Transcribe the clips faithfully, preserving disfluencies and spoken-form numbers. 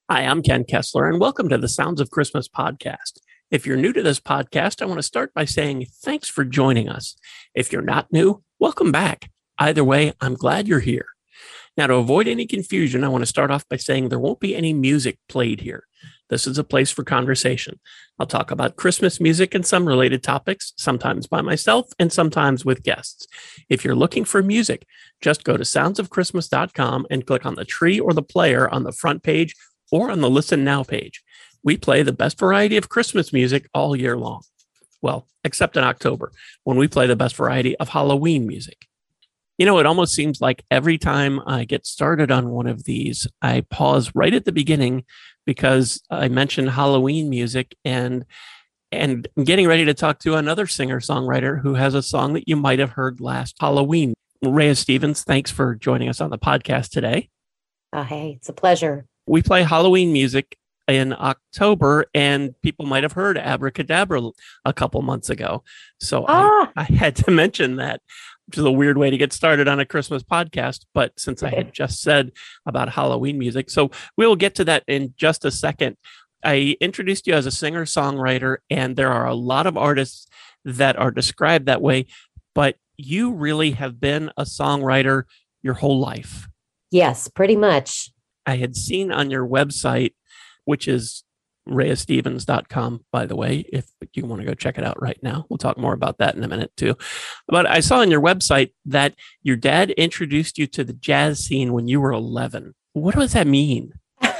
Hi, I'm Ken Kessler, and welcome to the Sounds of Christmas podcast. If you're new to this podcast, I want to start by saying thanks for joining us. If you're not new, welcome back. Either way, I'm glad you're here. Now, to avoid any confusion, I want to start off by saying there won't be any music played here. This is a place for conversation. I'll talk about Christmas music and some related topics, sometimes by myself and sometimes with guests. If you're looking for music, just go to sounds of christmas dot com and click on the tree or the player on the front page or on the Listen Now page. We play the best variety of Christmas music all year long. Well, except in October, when we play the best variety of Halloween music. You know, it almost seems like every time I get started on one of these, I pause right at the beginning because I mentioned Halloween music, and and I'm getting ready to talk to another singer-songwriter who has a song that you might have heard last Halloween. Rhea Stevens, thanks for joining us on the podcast today. Oh, hey, it's a pleasure. We play Halloween music in October, and people might have heard Abracadabra a couple months ago. So ah. I, I had to mention that, which is a weird way to get started on a Christmas podcast. But since I had just said about Halloween music, so we'll get to that in just a second. I introduced you as a singer-songwriter, and there are a lot of artists that are described that way, but you really have been a songwriter your whole life. Yes, pretty much. I had seen on your website, which is rhea stevens dot com, by the way, if you want to go check it out right now. We'll talk more about that in a minute too. But I saw on your website that your dad introduced you to the jazz scene when you were eleven. What does that mean?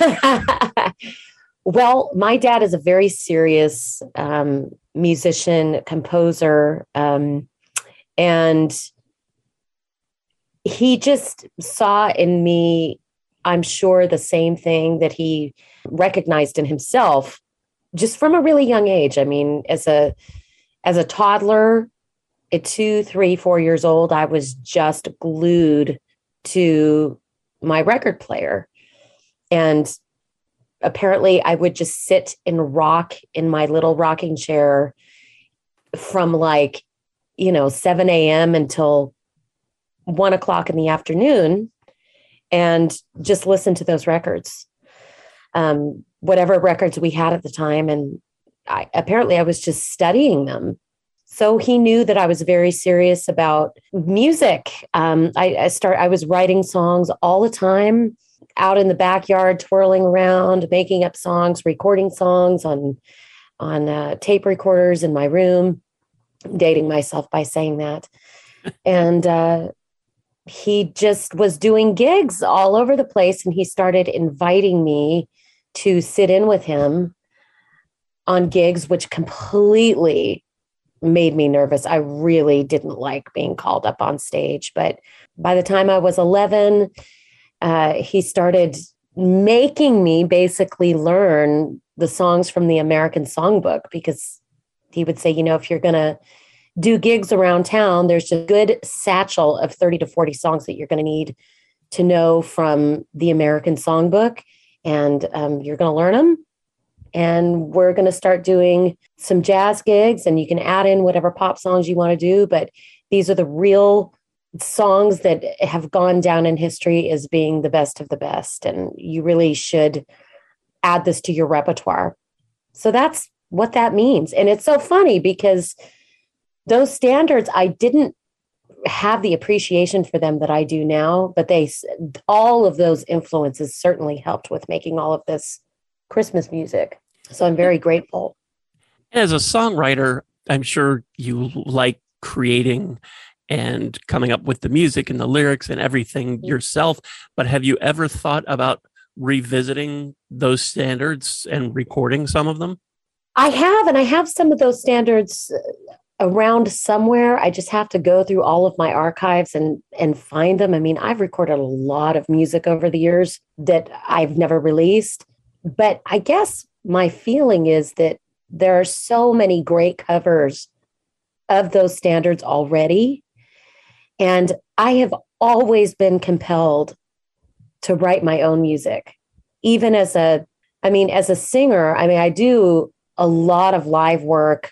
Well, my dad is a very serious um, musician, composer, um, and he just saw in me, I'm sure, the same thing that he recognized in himself just from a really young age. I mean, as a as a toddler at two, three, four years old, I was just glued to my record player. And apparently I would just sit and rock in my little rocking chair from like, you know, seven a.m. until one o'clock in the afternoon and just listen to those records, um, whatever records we had at the time. And I, apparently I was just studying them. So he knew that I was very serious about music. Um, I, I start, I was writing songs all the time, out in the backyard, twirling around, making up songs, recording songs on, on uh, tape recorders in my room, dating myself by saying that. And, uh, he just was doing gigs all over the place, and he started inviting me to sit in with him on gigs, which completely made me nervous. I really didn't like being called up on stage. But by the time I was eleven, uh, he started making me basically learn the songs from the American Songbook, because he would say, you know, if you're going to do gigs around town, there's a good satchel of thirty to forty songs that you're going to need to know from the American Songbook. And um, you're going to learn them. And we're going to start doing some jazz gigs, and you can add in whatever pop songs you want to do. But these are the real songs that have gone down in history as being the best of the best. And you really should add this to your repertoire. So that's what that means. And it's so funny because those standards, I didn't have the appreciation for them that I do now, but they, all of those influences certainly helped with making all of this Christmas music. So I'm very grateful. As a songwriter, I'm sure you like creating and coming up with the music and the lyrics and everything yourself. But have you ever thought about revisiting those standards and recording some of them? I have, and I have some of those standards around somewhere. I just have to go through all of my archives and and find them. I mean, I've recorded a lot of music over the years that I've never released, but I guess my feeling is that there are so many great covers of those standards already. And I have always been compelled to write my own music, even as a, I mean, as a singer. I mean, I do a lot of live work.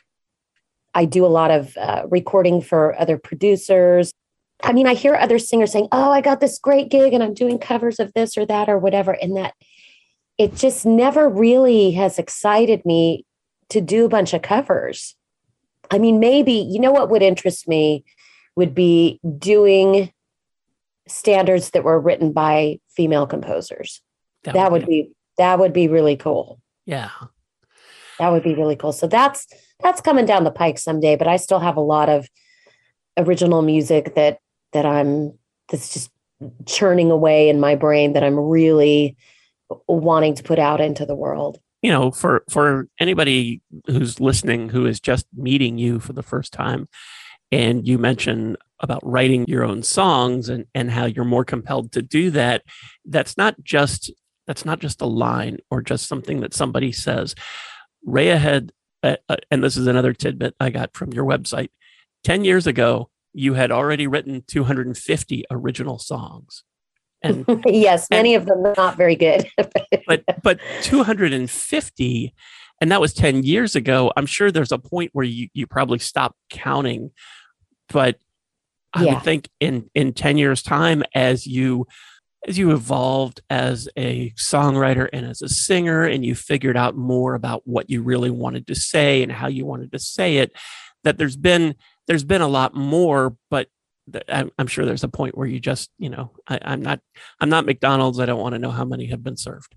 I do a lot of uh, recording for other producers. I mean, I hear other singers saying, oh, I got this great gig and I'm doing covers of this or that or whatever. And that it just never really has excited me to do a bunch of covers. I mean, maybe, you know what would interest me would be doing standards that were written by female composers. That, that would be, be that would be really cool. Yeah. That would be really cool. So that's that's coming down the pike someday, but I still have a lot of original music that that I'm that's just churning away in my brain that I'm really wanting to put out into the world. You know, for for anybody who's listening who is just meeting you for the first time, and you mentioned about writing your own songs and and how you're more compelled to do that, that's not just that's not just a line or just something that somebody says. Rhea had, uh, uh, and this is another tidbit I got from your website, ten years ago, you had already written two hundred fifty original songs. And yes, many and, of them not very good. but but two hundred fifty, and that was ten years ago. I'm sure there's a point where you, you probably stopped counting. But I yeah. would think in, in ten years' time, as you as you evolved as a songwriter and as a singer, and you figured out more about what you really wanted to say and how you wanted to say it, that there's been there's been a lot more, but I'm sure there's a point where you just, you know, I, I'm not, I'm not McDonald's. I don't want to know how many have been served.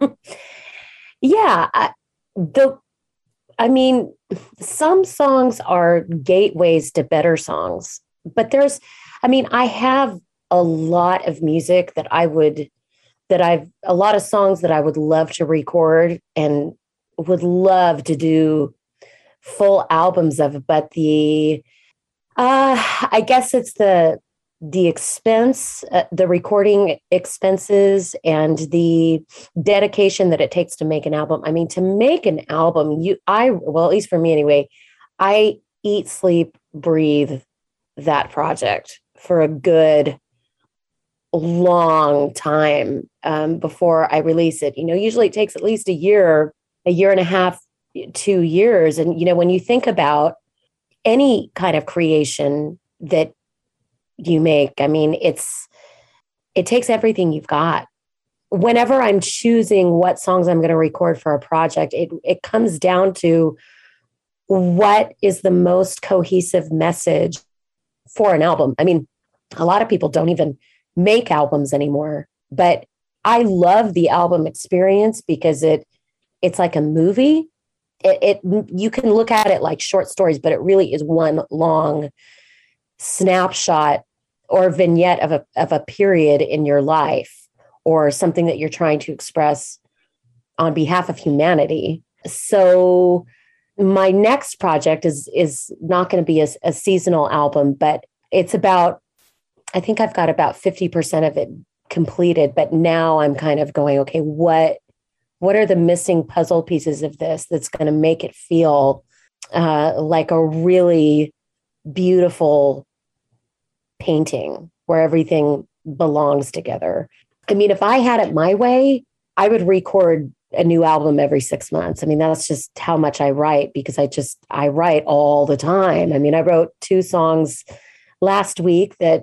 yeah. I, the, I mean, some songs are gateways to better songs, but there's, I mean, I have a lot of music that I would, that I've, a lot of songs that I would love to record and would love to do full albums of, but the, Uh, I guess it's the the expense, uh, the recording expenses, and the dedication that it takes to make an album. I mean, to make an album, you, I, well, at least for me anyway, I eat, sleep, breathe that project for a good long time um, before I release it. You know, usually it takes at least a year, a year and a half, two years. And, you know, when you think about any kind of creation that you make, I mean, it's, it takes everything you've got. Whenever I'm choosing what songs I'm going to record for a project, it, it comes down to what is the most cohesive message for an album. I mean, a lot of people don't even make albums anymore, but I love the album experience because it, it's like a movie. It, it you can look at it like short stories, but it really is one long snapshot or vignette of a of a period in your life or something that you're trying to express on behalf of humanity. So my next project is is not going to be a, a seasonal album, but it's about, I think I've got about fifty percent of it completed, but now I'm kind of going, okay, what What are the missing puzzle pieces of this that's going to make it feel uh, like a really beautiful painting where everything belongs together? I mean, if I had it my way, I would record a new album every six months. I mean, that's just how much I write because I just, I write all the time. I mean, I wrote two songs last week that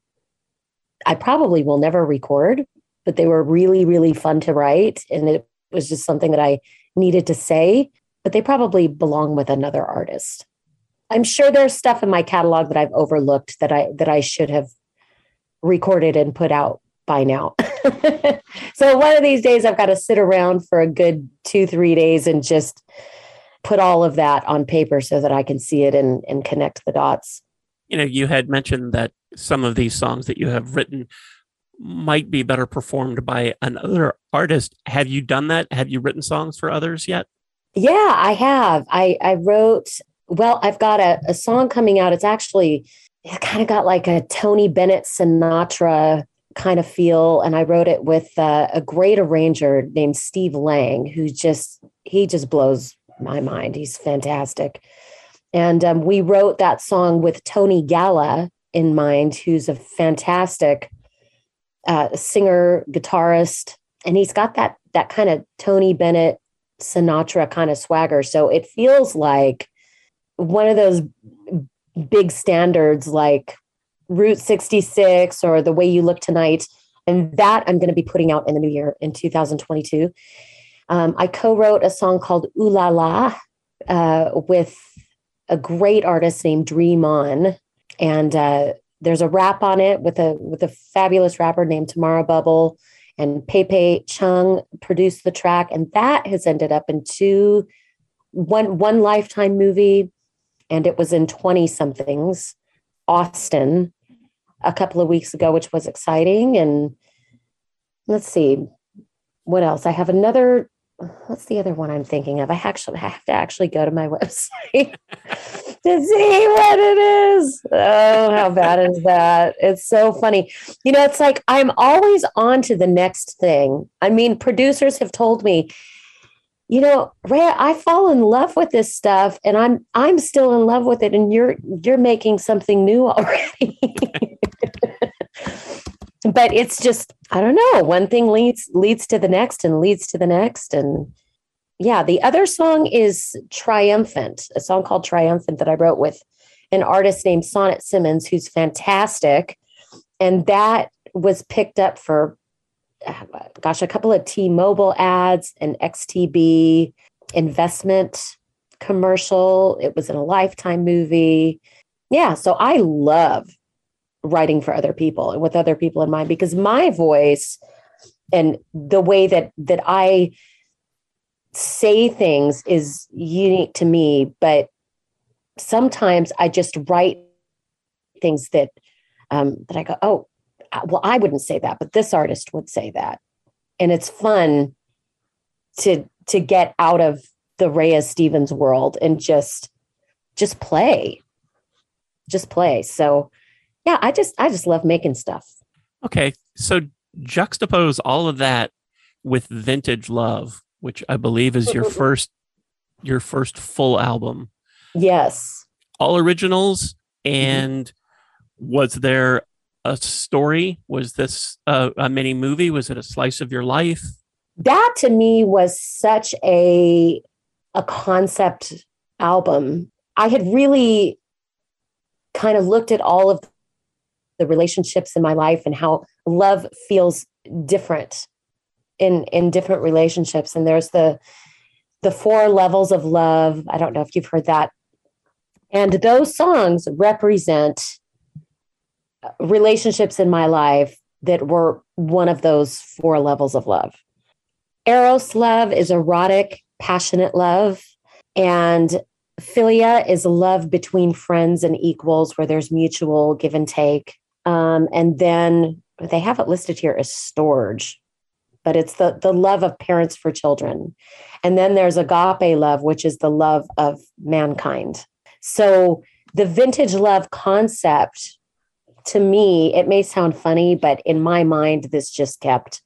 I probably will never record, but they were really, really fun to write. And it was just something that I needed to say, but they probably belong with another artist. I'm sure there's stuff in my catalog that I've overlooked that I, that I should have recorded and put out by now. So one of these days I've got to sit around for a good two, three days and just put all of that on paper so that I can see it and, and connect the dots. You know, you had mentioned that some of these songs that you have written might be better performed by another artist. Have you done that? Have you written songs for others yet? Yeah, I have. I, I wrote, well, I've got a, a song coming out. It's actually, it kind of got like a Tony Bennett Sinatra kind of feel. And I wrote it with uh, a great arranger named Steve Lang, who just, he just blows my mind. He's fantastic. And um, we wrote that song with Tony Galla in mind, who's a fantastic Uh, singer, guitarist, and he's got that that kind of Tony Bennett Sinatra kind of swagger. So it feels like one of those big standards like Route sixty-six or The Way You Look Tonight. And that I'm going to be putting out in the new year in two thousand twenty-two. Um, I co-wrote a song called Ooh La La uh, with a great artist named Dream On. And uh, there's a rap on it with a with a fabulous rapper named Tamara Bubble. And Pepe Chung produced the track. And that has ended up in two, one, one Lifetime movie. And it was in twenty-somethings, Austin, a couple of weeks ago, which was exciting. And let's see, what else? I have another, what's the other one I'm thinking of? I actually I have to actually go to my website to see what it is. Oh, how bad is that? It's so funny. You know, it's like I'm always on to the next thing. I mean, producers have told me, you know, Rhea, I fall in love with this stuff and I'm I'm still in love with it and you're you're making something new already. But it's just, I don't know, one thing leads leads to the next and leads to the next. And yeah, the other song is Triumphant, a song called Triumphant that I wrote with an artist named Sonnet Simmons, who's fantastic. And that was picked up for, gosh, a couple of T-Mobile ads, an X T B investment commercial. It was in a Lifetime movie. Yeah, so I love writing for other people and with other people in mind, because my voice and the way that that I say things is unique to me, but sometimes I just write things that um, that I go, oh, well, I wouldn't say that, but this artist would say that. And it's fun to to get out of the Rhea Stevens world and just just play. Just play. So yeah, I just I just love making stuff. Okay. So juxtapose all of that with Vintage Love, which I believe is your first your first full album. Yes. All originals. And mm-hmm. was there a story? Was this a, a mini movie? Was it a slice of your life? That to me was such a a concept album. I had really kind of looked at all of the relationships in my life and how love feels different in in different relationships. And there's the the four levels of love. I don't know if you've heard that. And those songs represent relationships in my life that were one of those four levels of love. Eros love is erotic, passionate love. And philia is love between friends and equals where there's mutual give and take. Um, and then they have it listed here as storge, but it's the, the love of parents for children. And then there's agape love, which is the love of mankind. So the vintage love concept, to me, it may sound funny, but in my mind, this just kept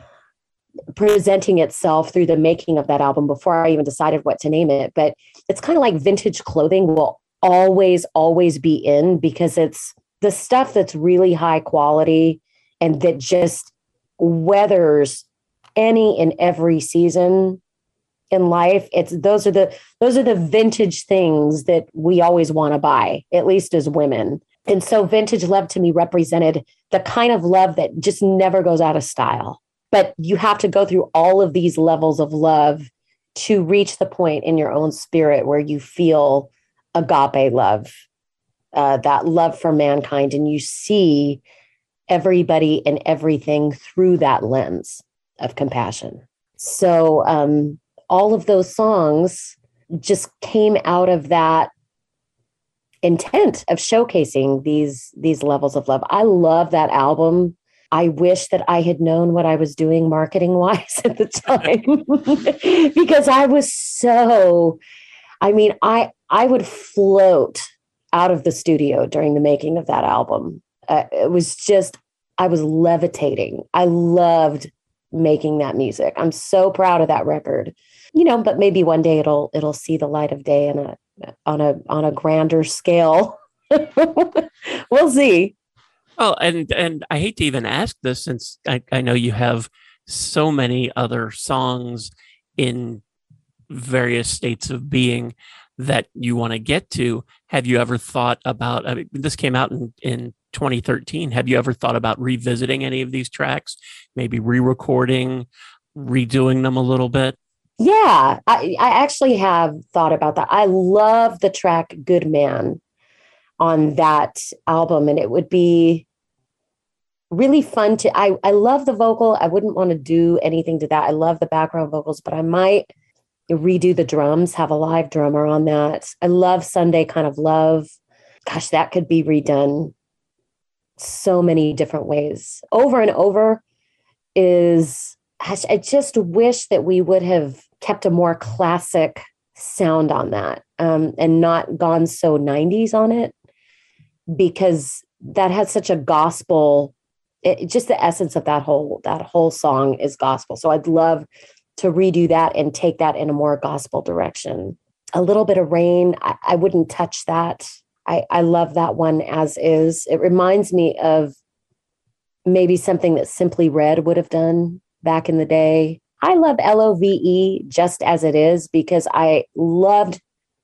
presenting itself through the making of that album before I even decided what to name it. But it's kind of like vintage clothing will always, always be in, because it's the stuff that's really high quality and that just weathers any and every season in life. It's those are the those are the vintage things that we always want to buy, at least as women. And so vintage love to me represented the kind of love that just never goes out of style. But you have to go through all of these levels of love to reach the point in your own spirit where you feel agape love, uh, that love for mankind, and you see everybody and everything through that lens of compassion. So um, all of those songs just came out of that intent of showcasing these these levels of love. I love that album. I wish that I had known what I was doing marketing wise at the time, because I was so, I mean, I, I would float out of the studio during the making of that album. Uh, it was just, I was levitating. I loved making that music. I'm so proud of that record, you know, but maybe one day it'll, it'll see the light of day in a, on a, on a grander scale. We'll see. Well, and and I hate to even ask this, since I, I know you have so many other songs in various states of being that you want to get to. Have you ever thought about, I mean, this came out in, in twenty thirteen. Have you ever thought about revisiting any of these tracks, maybe re-recording, redoing them a little bit? Yeah, I, I actually have thought about that. I love the track Good Man on that album, and it would be really fun to, I, I love the vocal. I wouldn't want to do anything to that. I love the background vocals, but I might redo the drums, have a live drummer on that. I love Sunday Kind of Love. Gosh, that could be redone so many different ways. Over and Over is, I just wish that we would have kept a more classic sound on that, um, and not gone so nineties on it, because that had such a gospel, it, just the essence of that whole, that whole song is gospel. So I'd love to redo that and take that in a more gospel direction. A Little Bit of Rain, I, I wouldn't touch that. I, I love that one as is. It reminds me of maybe something that Simply Red would have done back in the day. I love L O V E Just As It Is because I loved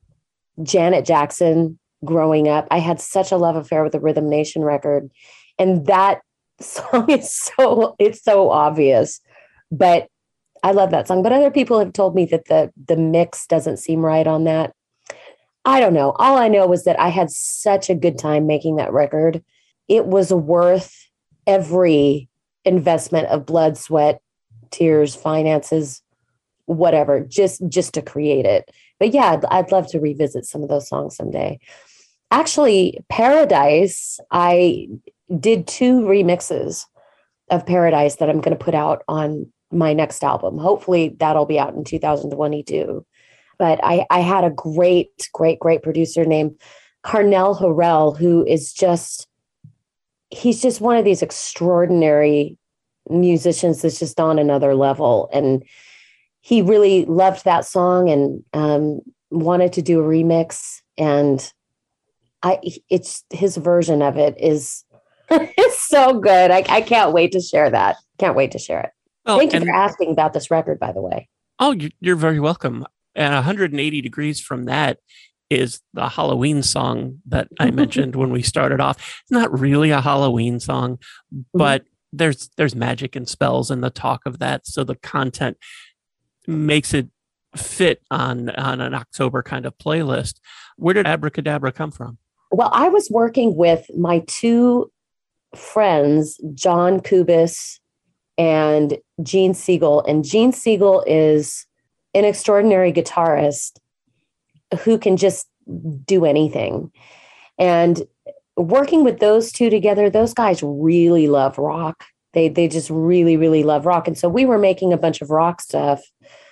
Janet Jackson growing up. I had such a love affair with the Rhythm Nation record. And that song is so, it's so obvious. But I love that song. But other people have told me that the the mix doesn't seem right on that. I don't know. All I know was that I had such a good time making that record. It was worth every investment of blood, sweat, tears, finances, whatever, just just to create it. But yeah, I'd, I'd love to revisit some of those songs someday. Actually, Paradise, I did two remixes of Paradise that I'm going to put out on my next album. Hopefully that'll be out in two thousand twenty-two. But I, I had a great, great, great producer named Carnell Harrell, who is just, he's just one of these extraordinary musicians that's just on another level. And he really loved that song and um, wanted to do a remix. And I, it's his version of it is, is so good. I, I can't wait to share that. Can't wait to share it. Well, Thank you and, for asking about this record, by the way. Oh, you're very welcome. And one hundred eighty degrees from that is the Halloween song that I mentioned when we started off. It's not really a Halloween song, but mm-hmm. there's there's magic and spells in the talk of that. So the content makes it fit on, on an October kind of playlist. Where did Abracadabra come from? Well, I was working with my two friends, John Kubis and Gene Siegel. And Gene Siegel is an extraordinary guitarist who can just do anything. And working with those two together, those guys really love rock. They they just really, really love rock. And so we were making a bunch of rock stuff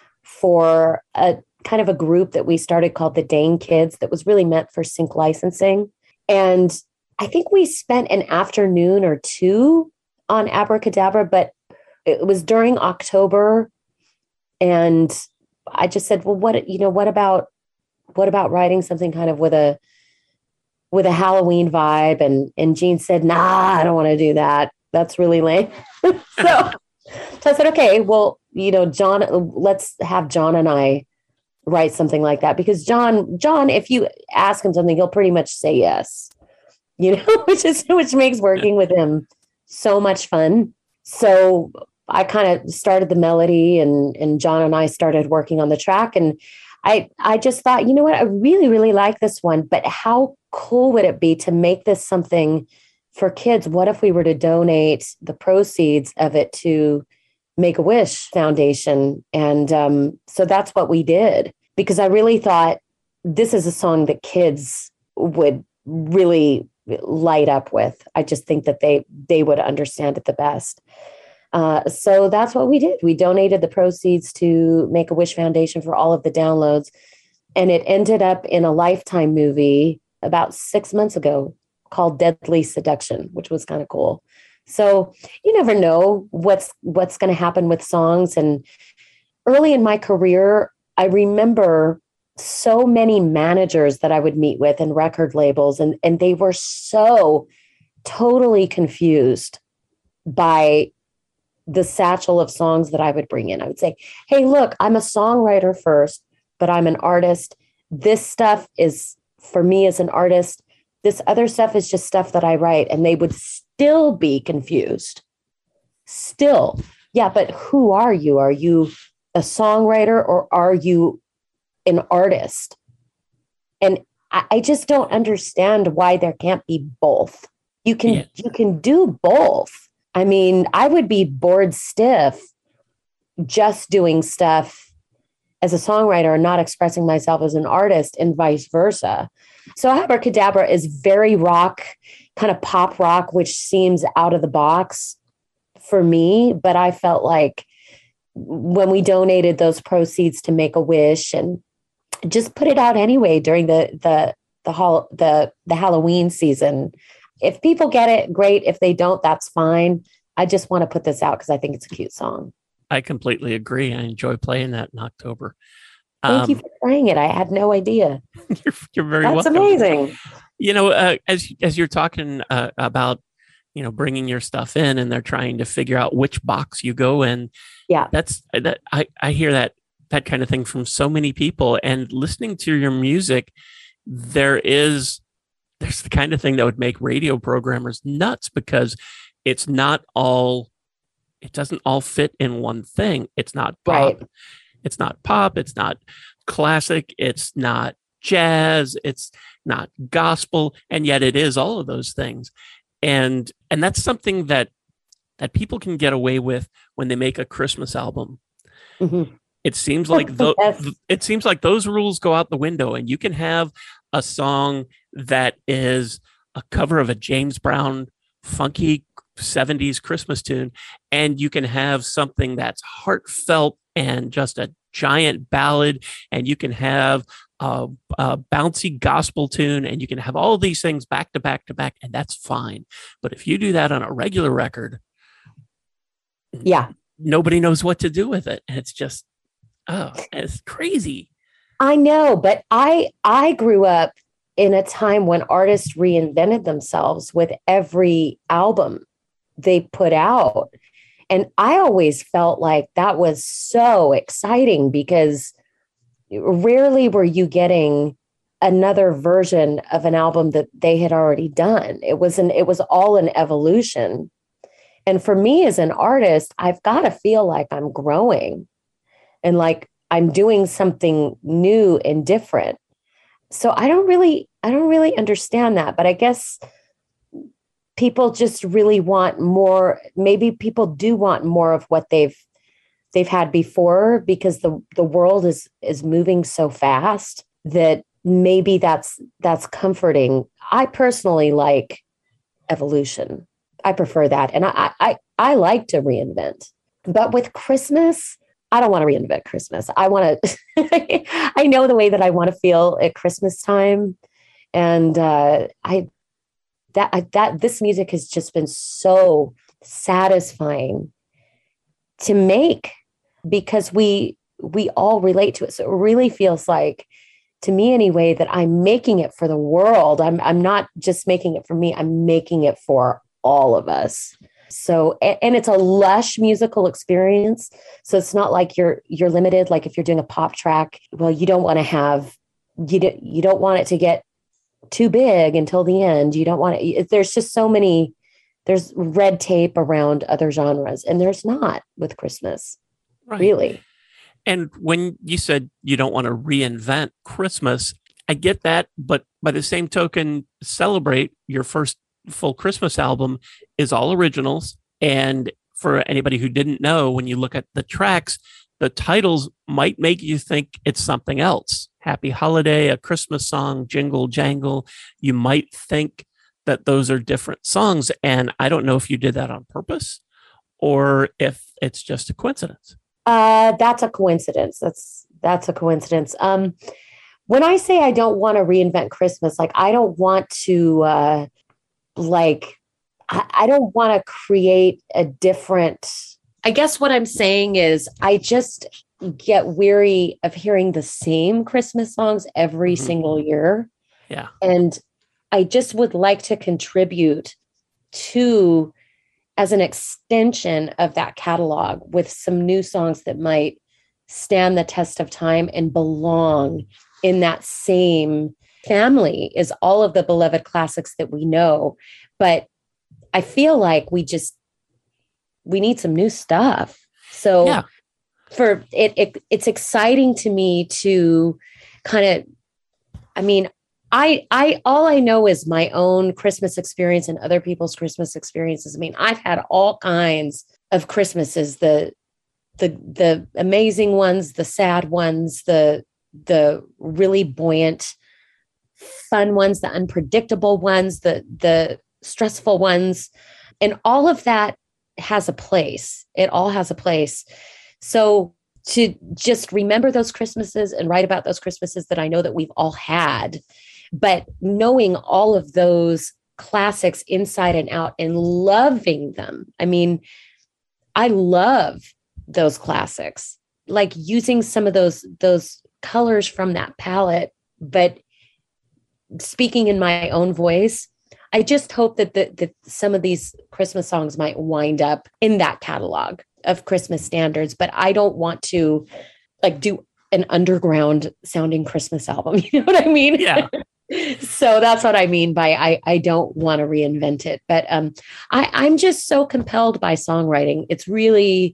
for a kind of a group that we started called the Dane Kids that was really meant for sync licensing. And I think we spent an afternoon or two on Abracadabra, but it was during October. And I just said, well, what, you know, what about, what about writing something kind of with a, with a Halloween vibe? And, and Gene said, nah, I don't want to do that. That's really lame. so, so I said, okay, well, you know, John, let's have John and I write something like that, because John, John, if you ask him something, he'll pretty much say yes, you know, which is, which makes working with him so much fun. So I kind of started the melody and, and John and I started working on the track. And I, I just thought, you know what, I really, really like this one, but how cool would it be to make this something for kids? What if we were to donate the proceeds of it to Make-A-Wish Foundation? And um, so that's what we did, because I really thought this is a song that kids would really light up with. I just think that they, they would understand it the best. Uh, so that's what we did. We donated the proceeds to Make-A-Wish Foundation for all of the downloads. And it ended up in a Lifetime movie about six months ago called Deadly Seduction, which was kind of cool. So you never know what's, what's going to happen with songs. And early in my career, I remember so many managers that I would meet with and record labels, and, and they were so totally confused by the satchel of songs that I would bring in. I would say, hey, look, I'm a songwriter first, but I'm an artist. This stuff is for me as an artist. this other stuff is just stuff that I write, and they would still be confused. Still. Yeah, but who are you? Are you a songwriter or are you an artist? And I, I just don't understand why there can't be both. You can yeah. you can do both. I mean, I would be bored stiff just doing stuff as a songwriter and not expressing myself as an artist, and vice versa. So Abracadabra is very rock, kind of pop rock, which seems out of the box for me. But I felt like when we donated those proceeds to Make-A-Wish and just put it out anyway during the the the hol- the the Halloween season. If people get it, great. If they don't, that's fine. I just want to put this out because I think it's a cute song. I completely agree. I enjoy playing that in October. Thank um, you for playing it. I had no idea. You're, you're very That's welcome. amazing. You know, uh, as as you're talking uh, about, you know, bringing your stuff in, and they're trying to figure out which box you go in. Yeah, that's that. I I hear that that kind of thing from so many people. And listening to your music, there is there's the kind of thing that would make radio programmers nuts, because it's not all. It doesn't all fit in one thing. It's not pop. Right. It's not pop. It's not classic. It's not jazz. It's not gospel. And yet it is all of those things. And, and that's something that, that people can get away with when they make a Christmas album. Mm-hmm. It seems like the, yes. it seems like those rules go out the window, and you can have a song that is a cover of a James Brown funky seventies Christmas tune, and you can have something that's heartfelt and just a giant ballad, and you can have a, a bouncy gospel tune, and you can have all these things back to back to back, and that's fine. But if you do that on a regular record, yeah, nobody knows what to do with it. And it's just, oh, it's crazy. I know, but I I grew up in a time when artists reinvented themselves with every album they put out. And I always felt like that was so exciting, because rarely were you getting another version of an album that they had already done. It was an, it was all an evolution. And for me as an artist, I've got to feel like I'm growing and like I'm doing something new and different. So I don't really, I don't really understand that, but I guess people just really want more. Maybe people do want more of what they've they've had before, because the the world is is moving so fast that maybe that's that's comforting. I personally like evolution. I prefer that, and I I I like to reinvent. But with Christmas, I don't want to reinvent Christmas. I want to. I know the way that I want to feel at Christmas time, and uh, I. That that this music has just been so satisfying to make, because we we all relate to it. So it really feels like, to me anyway, that I'm making it for the world. I'm I'm not just making it for me. I'm making it for all of us. So and, and it's a lush musical experience. So it's not like you're you're limited. Like if you're doing a pop track, well, you don't want to have you don't you don't want it to get too big until the end. You don't want to, there's just so many, there's red tape around other genres, and there's not with Christmas, right. Really. And when you said you don't want to reinvent Christmas, I get that. But by the same token, Celebrate, your first full Christmas album, is all originals. And for anybody who didn't know, when you look at the tracks, the titles might make you think it's something else. Happy Holiday, A Christmas Song, Jingle Jangle. You might think that those are different songs. And I don't know if you did that on purpose or if it's just a coincidence. Uh, that's a coincidence. That's that's a coincidence. Um, when I say I don't want to reinvent Christmas, like I don't want to, uh, like, I, I don't want to create a different. I guess what I'm saying is I just get weary of hearing the same Christmas songs every mm-hmm. single year. Yeah. And I just would like to contribute to, as an extension of that catalog, with some new songs that might stand the test of time and belong in that same family is all of the beloved classics that we know. But I feel like we just, we need some new stuff. So Yeah. for it, it, it's exciting to me to kind of, I mean, I, I, all I know is my own Christmas experience and other people's Christmas experiences. I mean, I've had all kinds of Christmases, the, the, the amazing ones, the sad ones, the, the really buoyant, fun ones, the unpredictable ones, the, the stressful ones, and all of that has a place. It all has a place. So to just remember those Christmases and write about those Christmases that I know that we've all had, but knowing all of those classics inside and out and loving them. I mean, I love those classics, like using some of those, those colors from that palette, but speaking in my own voice. I just hope that, the, that some of these Christmas songs might wind up in that catalog of Christmas standards, but I don't want to like do an underground sounding Christmas album. You know what I mean? Yeah. So that's what I mean by I, I don't want to reinvent it, but um, I, I'm just so compelled by songwriting. It's really,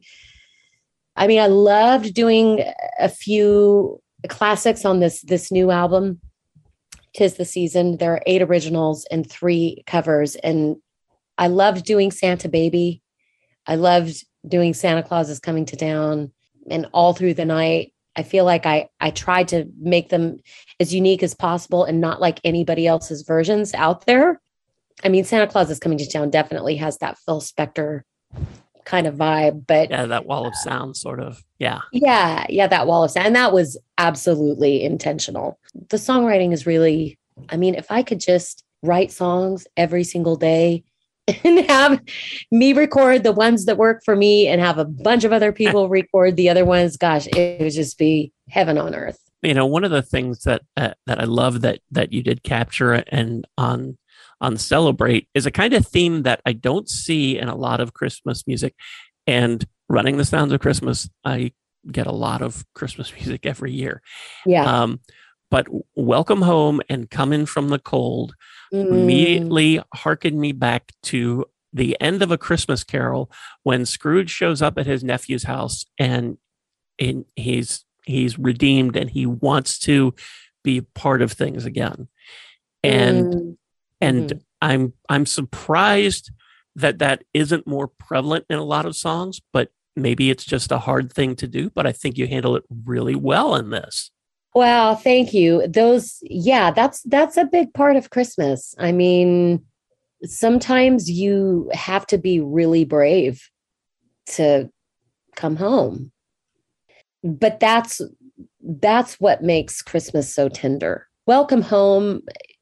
I mean, I loved doing a few classics on this, this new album. 'Tis the Season. There are eight originals and three covers. And I loved doing Santa Baby. I loved doing Santa Claus is Coming to Town, and All Through the Night. I feel like I, I tried to make them as unique as possible and not like anybody else's versions out there. I mean, Santa Claus is Coming to Town definitely has that Phil Spector kind of vibe, but yeah, that wall of sound sort of. Yeah. Yeah. Yeah. That wall of sound. And that was absolutely intentional. The songwriting is really, I mean, if I could just write songs every single day and have me record the ones that work for me and have a bunch of other people record the other ones, gosh, it would just be heaven on earth. You know, one of the things that uh, that I love that that you did capture and on on Celebrate is a kind of theme that I don't see in a lot of Christmas music. And running the Sounds of Christmas, I get a lot of Christmas music every year. Yeah. Um, but Welcome Home and Come In From the Cold mm. immediately hearkened me back to the end of A Christmas Carol when Scrooge shows up at his nephew's house and, and he's he's redeemed and he wants to be part of things again. And mm. And mm-hmm. I'm I'm surprised that that isn't more prevalent in a lot of songs, but maybe it's just a hard thing to do. But I think you handle it really well in this. Well, thank you. Those, yeah, that's that's a big part of Christmas. I mean, sometimes you have to be really brave to come home, but that's that's what makes Christmas so tender. Welcome Home.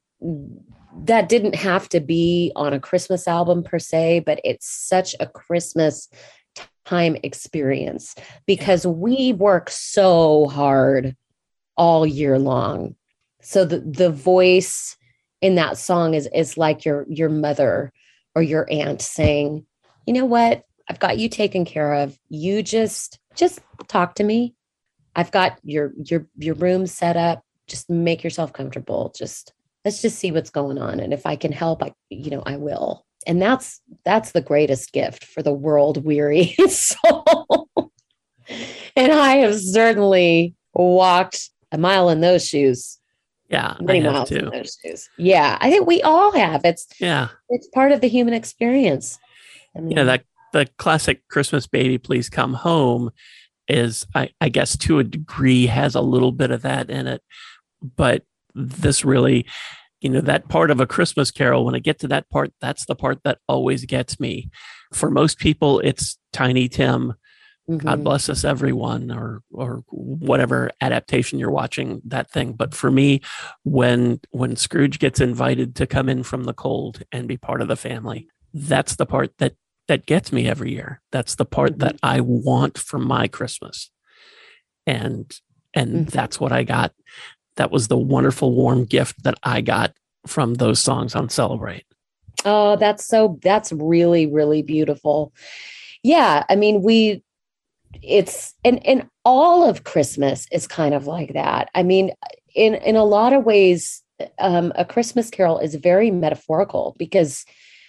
That didn't have to be on a Christmas album per se, but it's such a Christmas time experience because we work so hard all year long. So the, the voice in that song is, is like your, your mother or your aunt saying, you know what, I've got you taken care of. You just, just talk to me. I've got your, your, your room set up. Just make yourself comfortable. Just, let's just see what's going on. And if I can help, I, you know, I will. And that's, that's the greatest gift for the world weary soul. And I have certainly walked a mile in those shoes. Yeah. Many miles too. in those shoes. Yeah. I think we all have. It's, yeah, it's part of the human experience. I mean, you know, that the classic Christmas Baby, Please Come Home is, I, I guess to a degree has a little bit of that in it, but this really, you know, that part of A Christmas Carol, when I get to that part, that's the part that always gets me. For most people, it's Tiny Tim, mm-hmm. God Bless Us Everyone, or or whatever adaptation you're watching that thing. But for me, when when Scrooge gets invited to come in from the cold and be part of the family, that's the part that that gets me every year. That's the part mm-hmm. that I want for my Christmas. And and mm-hmm. that's what I got. That was the wonderful, warm gift that I got from those songs on Celebrate. Oh, that's so, that's really, really beautiful. Yeah. I mean, we, it's, and, and all of Christmas is kind of like that. I mean, in, in a lot of ways, um, A Christmas Carol is very metaphorical because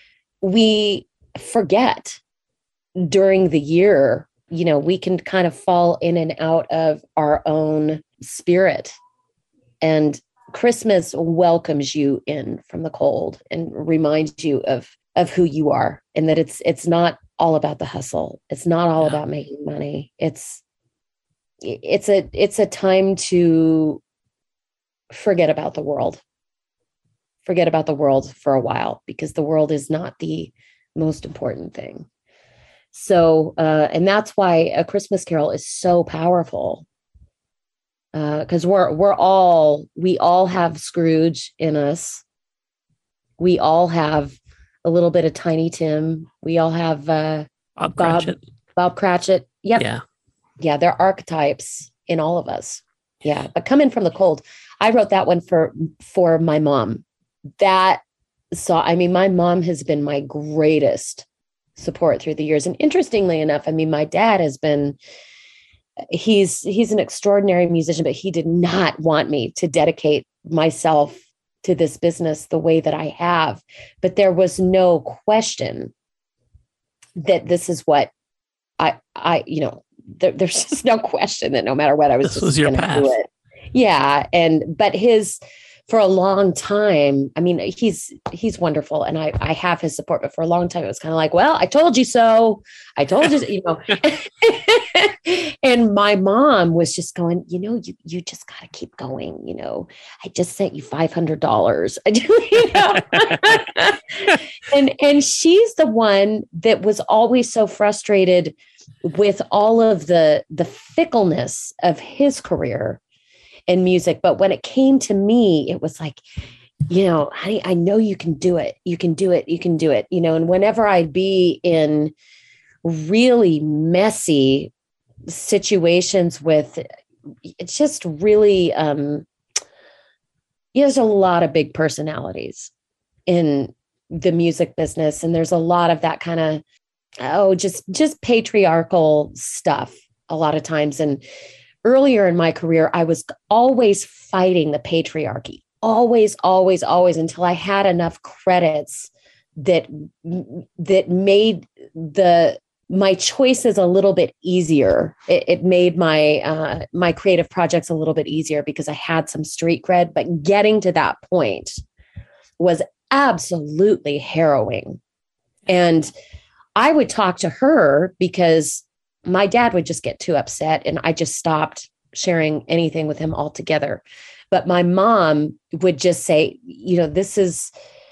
we forget during the year, you know, we can kind of fall in and out of our own spirit. And Christmas welcomes you in from the cold and reminds you of, of who you are, and that it's, it's not all about the hustle. It's not all yeah. about making money. It's, it's a, it's a time to forget about the world, forget about the world for a while, because the world is not the most important thing. So, uh, and that's why A Christmas Carol is so powerful. Because uh, we're we're all we all have Scrooge in us. We all have a little bit of Tiny Tim. We all have uh, Bob Bob Cratchit. Bob Cratchit. Yep. Yeah, yeah. They're archetypes in all of us. Yeah, but Come In From the Cold. I wrote that one for for my mom. That so I mean, my mom has been my greatest support through the years, and interestingly enough, I mean, my dad has been. He's he's an extraordinary musician, but he did not want me to dedicate myself to this business the way that I have. But there was no question that this is what I I you know there, there's just no question that no matter what I was, this was your path. Do it. Yeah, and but his for a long time, I mean, he's he's wonderful, and I I have his support. But for a long time, it was kind of like, well, I told you so. I told you, so, you know. And my mom was just going, you know, you you just got to keep going. You know, I just sent you five hundred dollars. You know? and and she's the one that was always so frustrated with all of the the fickleness of his career in music. But when it came to me, it was like, you know, honey, I know you can do it. You can do it. You can do it. You know, and whenever I'd be in really messy situations with, it's just really, um, you know, there's a lot of big personalities in the music business. And there's a lot of that kind of, oh, just, just patriarchal stuff a lot of times. And earlier in my career, I was always fighting the patriarchy, always, always, always, until I had enough credits that that made the my choices a little bit easier. It, it made my uh, my creative projects a little bit easier because I had some street cred. But getting to that point was absolutely harrowing, and I would talk to her because my dad would just get too upset, and I just stopped sharing anything with him altogether. But my mom would just say, you know, this is,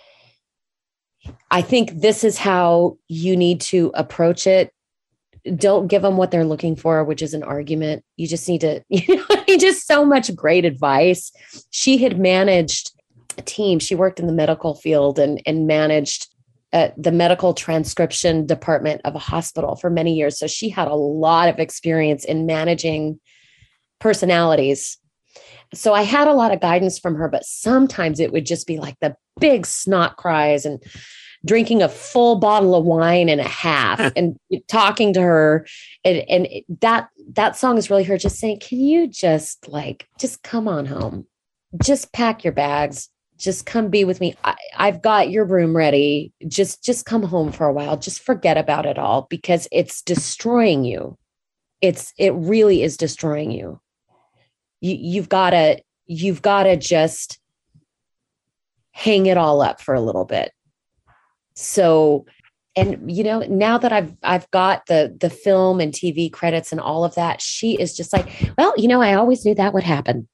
I think this is how you need to approach it. Don't give them what they're looking for, which is an argument. You just need to, you know, just so much great advice. She had managed a team. She worked in the medical field and, and managed Uh, the medical transcription department of a hospital for many years. So she had a lot of experience in managing personalities. So I had a lot of guidance from her, but sometimes it would just be like the big snot cries and drinking a full bottle of wine and a half and talking to her. And, and that, that song is really her just saying, can you just like, just come on home, just pack your bags. Just come be with me. I, I've got your room ready. Just, just come home for a while. Just forget about it all because it's destroying you. It's, it really is destroying you. You, you've got to, you've got to just hang it all up for a little bit. So, and you know, now that I've, I've got the, the film and T V credits and all of that, she is just like, well, you know, I always knew that would happen.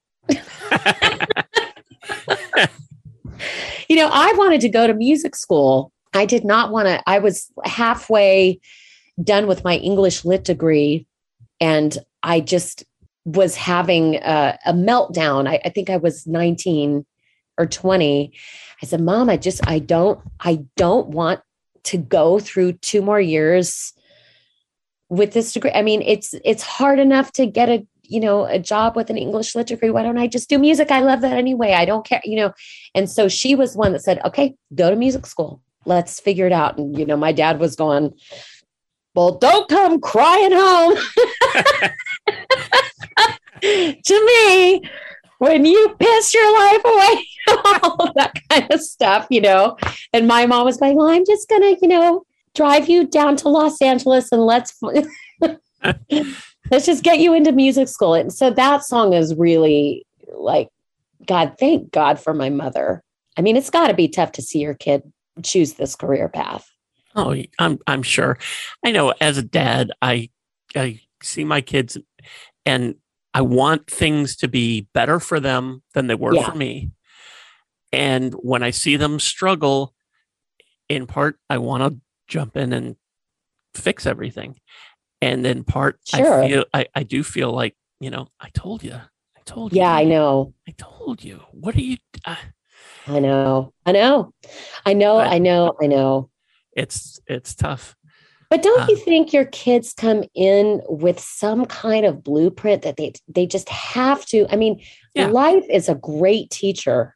You know, I wanted to go to music school. I did not want to, I was halfway done with my English lit degree. And I just was having a, a meltdown. I, I think I was nineteen or twenty. I said, Mom, I just, I don't, I don't want to go through two more years with this degree. I mean, it's, it's hard enough to get a, you know, a job with an English lit degree. Why don't I just do music? I love that anyway. I don't care, you know? And so she was one that said, okay, go to music school. Let's figure it out. And, you know, my dad was going, well, don't come crying home to me. when you piss your life away, all of that kind of stuff, you know. And my mom was going, well, I'm just going to, you know, drive you down to Los Angeles and let's, let's just get you into music school. And so that song is really like, God, thank God for my mother. I mean, it's got to be tough to see your kid choose this career path. Oh, I'm I'm sure. I know as a dad, I I see my kids and I want things to be better for them than they were Yeah. for me. And when I see them struggle, in part, I want to jump in and fix everything. And in part, Sure. I feel I, I do feel like, you know, I told you. I told you. Yeah, I know. I told you. What are you? Uh, I know. I know. I know. But- I know. I know. it's it's tough. But don't Uh, you think your kids come in with some kind of blueprint that they they just have to? I mean, Yeah. life is a great teacher.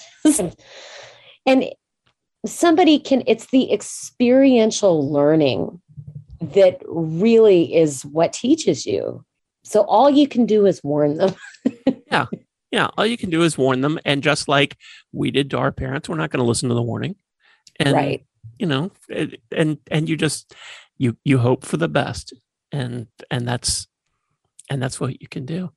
And somebody can, it's the experiential learning that really is what teaches you. So all you can do is warn them. Yeah, all you can do is warn them. And just like we did to our parents, we're not going to listen to the warning. And, Right. you know, it- and, and you just, you, you hope for the best. And, and that's, and that's what you can do.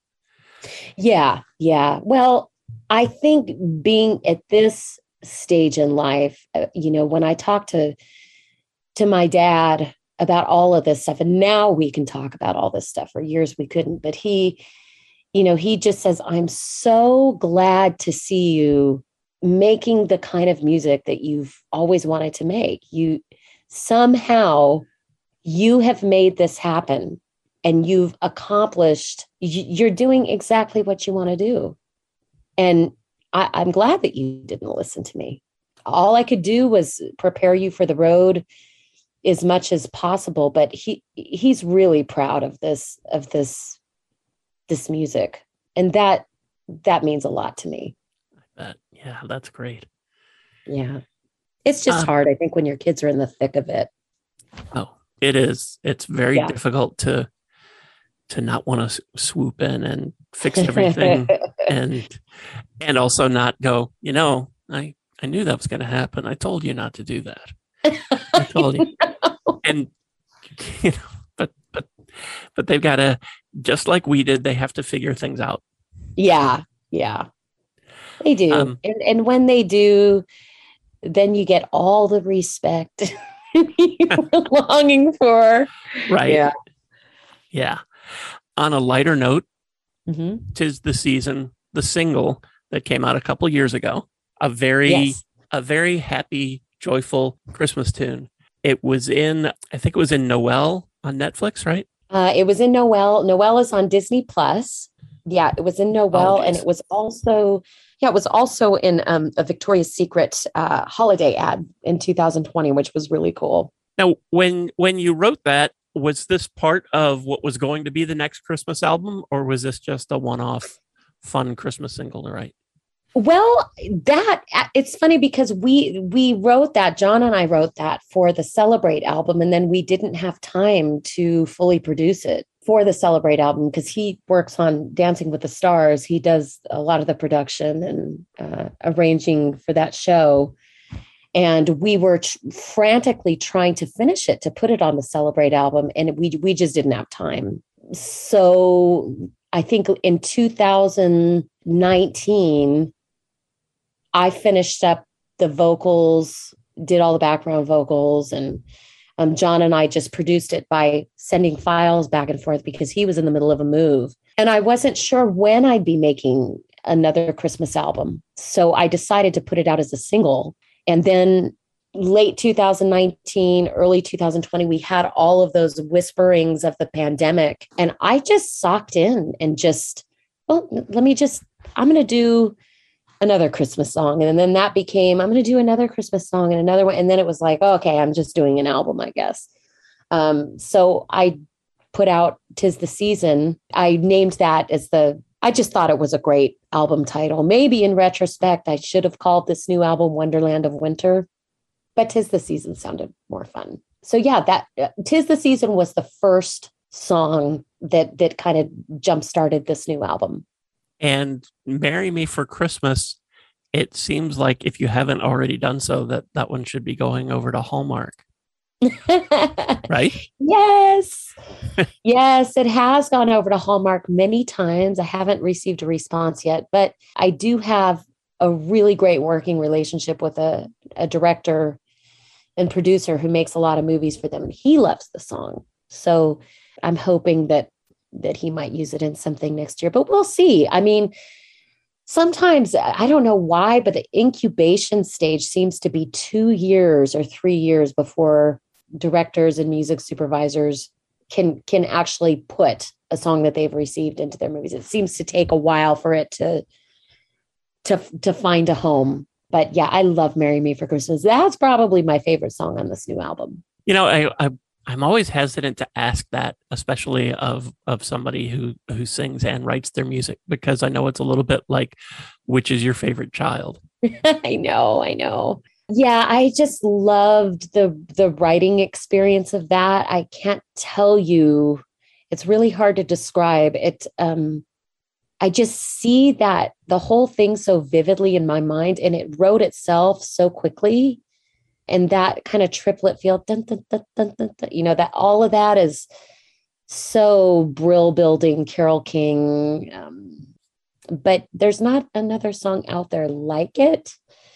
Yeah. Yeah. Well, I think being at this stage in life, uh, you know, when I talk to, to my dad about all of this stuff, and now we can talk about all this stuff. For years we couldn't, but he, you know, he just says, I'm so glad to see you making the kind of music that you've always wanted to make. You somehow, you have made this happen and you've accomplished, you're doing exactly what you want to do. And I, I'm glad that you didn't listen to me. All I could do was prepare you for the road as much as possible. But he he's really proud of this, of this, this music. And that that means a lot to me. But yeah, that's great. Yeah. It's just Um, hard, I think, when your kids are in the thick of it. Oh, it is. It's very Yeah. difficult to, to not want to swoop in and fix everything. and, and also not go, you know, I, I knew that was going to happen. I told you not to do that. I told you. And, you know, but, but, but they've got to, just like we did, they have to figure things out. Yeah. Yeah. They do. Um, and, and when they do, then you get all the respect you were longing for. Right. Yeah. Yeah. On a lighter note, hmm 'Tis the Season, the single that came out a couple years ago, a very, Yes. a very happy, joyful Christmas tune. It was in, I think it was in Noel on Netflix, right? Uh, it was in Noel. Noel is on Disney Plus. Yeah, it was in Noel, and Holidays. it was also, yeah, it was also in um, a Victoria's Secret uh, holiday ad in two thousand twenty, which was really cool. Now, when when you wrote that, was this part of what was going to be the next Christmas album, or was this just a one-off fun Christmas single to write? Well, that it's funny because we we wrote that, John and I wrote that for the Celebrate album, and then we didn't have time to fully produce it for the Celebrate album because he works on Dancing with the Stars. He does a lot of the production and uh, arranging for that show. And we were tr- frantically trying to finish it to put it on the Celebrate album, and we we just didn't have time. So I think in two thousand nineteen, I finished up the vocals, did all the background vocals, and um, John and I just produced it by sending files back and forth because he was in the middle of a move. And I wasn't sure when I'd be making another Christmas album. So I decided to put it out as a single. And then late two thousand nineteen, early two thousand twenty, we had all of those whisperings of the pandemic. And I just socked in and just, well, let me just, I'm going to do another Christmas song. And then that became, I'm going to do another Christmas song and another one. And then it was like, oh, okay, I'm just doing an album, I guess. Um, so I put out 'Tis the Season. I named that as the, I just thought it was a great album title. Maybe in retrospect, I should have called this new album Wonderland of Winter, but 'Tis the Season sounded more fun. So yeah, that uh, 'Tis the Season was the first song that, that kind of jump started this new album. And Marry Me for Christmas, it seems like if you haven't already done so, that that one should be going over to Hallmark, right? Yes. Yes, it has gone over to Hallmark many times. I haven't received a response yet, but I do have a really great working relationship with a, a director and producer who makes a lot of movies for them, and he loves the song. So I'm hoping that that he might use it in something next year, but we'll see. I mean, sometimes I don't know why, but the incubation stage seems to be two years or three years before directors and music supervisors can can actually put a song that they've received into their movies. It seems to take a while for it to to to find a home. But yeah, I love Marry Me for Christmas. That's probably my favorite song on this new album. You know, I, I I'm always hesitant to ask that, especially of of somebody who who sings and writes their music, because I know it's a little bit like, which is your favorite child? I know, I know. Yeah, I just loved the the writing experience of that. I can't tell you, it's really hard to describe it. Um, I just see that the whole thing so vividly in my mind, and it wrote itself so quickly. And that kind of triplet feel, dun, dun, dun, dun, dun, dun, you know, that all of that is so Brill building, Carole King. Um, but there's not another song out there like it.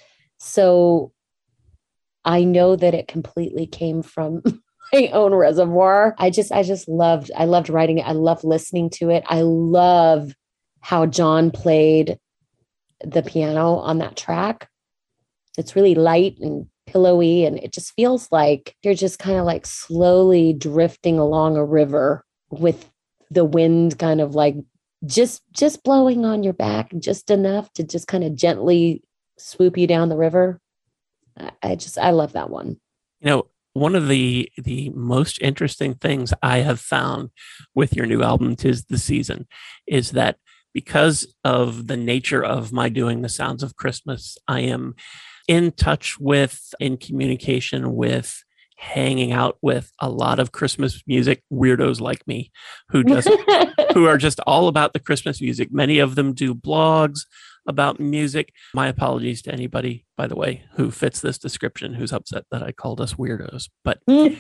So I know that it completely came from my own reservoir. I just, I just loved, I loved writing it. I loved listening to it. I love how John played the piano on that track. It's really light and pillowy, and it just feels like you're just kind of like slowly drifting along a river with the wind kind of like just just blowing on your back just enough to just kind of gently swoop you down the river. I, I just I love that one. You know, one of the the most interesting things I have found with your new album, 'Tis the Season, is that because of the nature of my doing the Sounds of Christmas, I am in touch with, in communication with, hanging out with a lot of Christmas music weirdos like me who just who are just all about the Christmas music. Many of them do blogs about music. My apologies to anybody, by the way, who fits this description, who's upset that I called us weirdos. But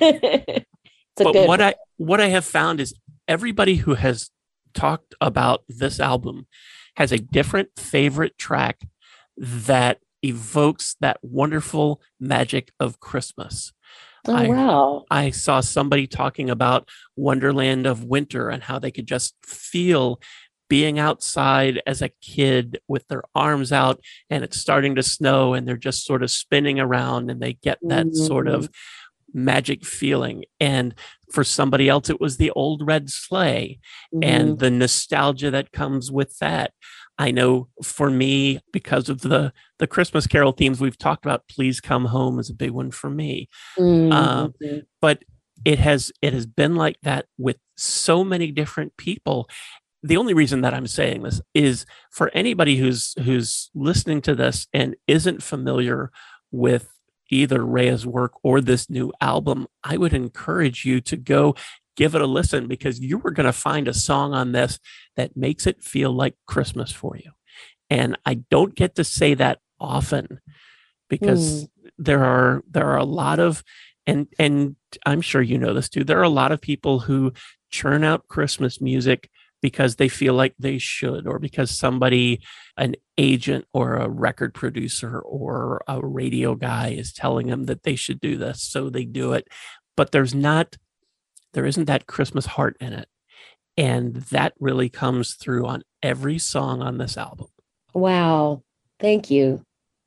but good what I what I have found is everybody who has talked about this album has a different favorite track that evokes that wonderful magic of Christmas. Oh, I, wow. I saw somebody talking about Wonderland of Winter and how they could just feel being outside as a kid with their arms out and it's starting to snow and they're just sort of spinning around and they get that mm-hmm. sort of magic feeling. And for somebody else, it was the Old Red Sleigh mm-hmm. and the nostalgia that comes with that. I know for me, because of the, the Christmas Carol themes we've talked about, Please Come Home is a big one for me. Mm-hmm. Um, but it has it has been like that with so many different people. The only reason that I'm saying this is for anybody who's who's listening to this and isn't familiar with either Rhea's work or this new album, I would encourage you to go give it a listen, because you were going to find a song on this that makes it feel like Christmas for you. And I don't get to say that often because mm. there are there are a lot of, and and I'm sure you know this too, there are a lot of people who churn out Christmas music because they feel like they should, or because somebody, an agent or a record producer or a radio guy is telling them that they should do this, so they do it. But there's not There isn't that Christmas heart in it. And that really comes through on every song on this album. Wow. Thank you.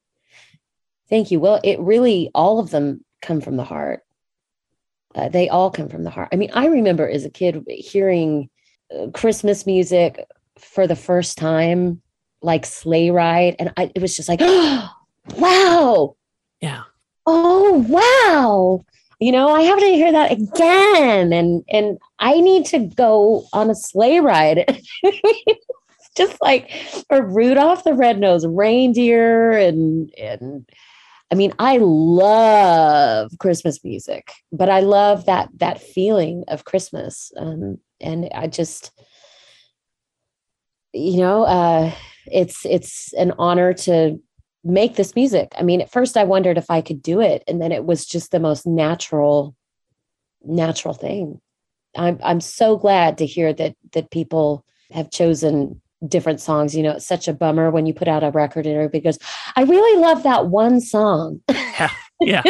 Thank you. Well, it really, all of them come from the heart. Uh, they all come from the heart. I mean, I remember as a kid hearing uh, Christmas music for the first time, like Sleigh Ride. And I, it was just like, oh, wow. Yeah. Oh, wow. You know, I have to hear that again. And and I need to go on a sleigh ride. Just like a Rudolph the Red-Nosed Reindeer. And, and I mean, I love Christmas music, but I love that that feeling of Christmas. Um, and I just, you know, uh, it's, it's an honor to make this music. I mean, at first I wondered if I could do it. And then it was just the most natural, natural thing. I'm, I'm so glad to hear that, that people have chosen different songs. You know, it's such a bummer when you put out a record and everybody goes, I really love that one song. Yeah. Yeah.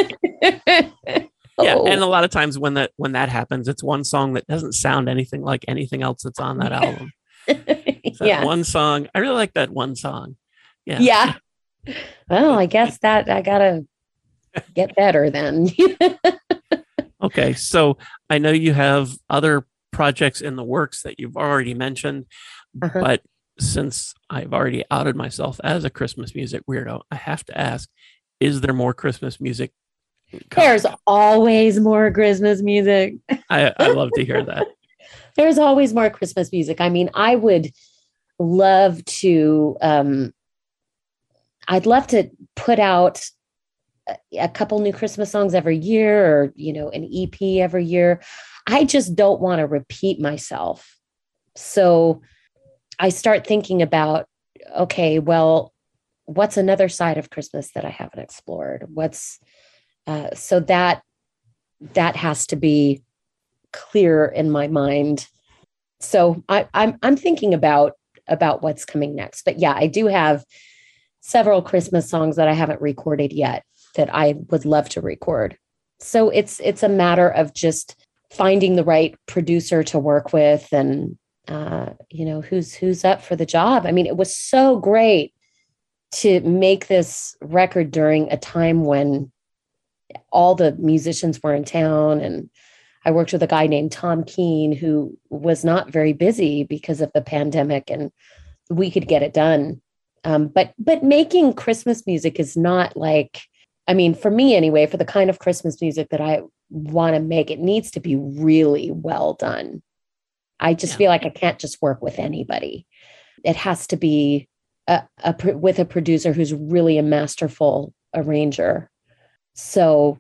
Yeah. Oh. And a lot of times when that, when that happens, it's one song that doesn't sound anything like anything else that's on that album. That Yeah. one song. I really like that one song. Yeah. Yeah. Well, I guess that I gotta get better then. Okay. So I know you have other projects in the works that you've already mentioned, Uh-huh. but since I've already outed myself as a Christmas music weirdo, I have to ask, is there more Christmas music coming? There's always more Christmas music. I, I love to hear that. There's always more Christmas music. I mean, I would love to, um, I'd love to put out a, a couple new Christmas songs every year, or, you know, an E P every year. I just don't want to repeat myself. So I start thinking about, okay, well, what's another side of Christmas that I haven't explored? What's, uh, so that, that has to be clear in my mind. So I, I'm, I'm thinking about, about what's coming next. But yeah, I do have several Christmas songs that I haven't recorded yet that I would love to record. So it's, it's a matter of just finding the right producer to work with, and, uh, you know, who's, who's up for the job. I mean, it was so great to make this record during a time when all the musicians were in town. And I worked with a guy named Tom Keene, who was not very busy because of the pandemic, and we could get it done. Um, but, but making Christmas music is not like, I mean, for me anyway, for the kind of Christmas music that I want to make, it needs to be really well done. I just Yeah. feel like I can't just work with anybody. It has to be a, a with a producer who's really a masterful arranger. So,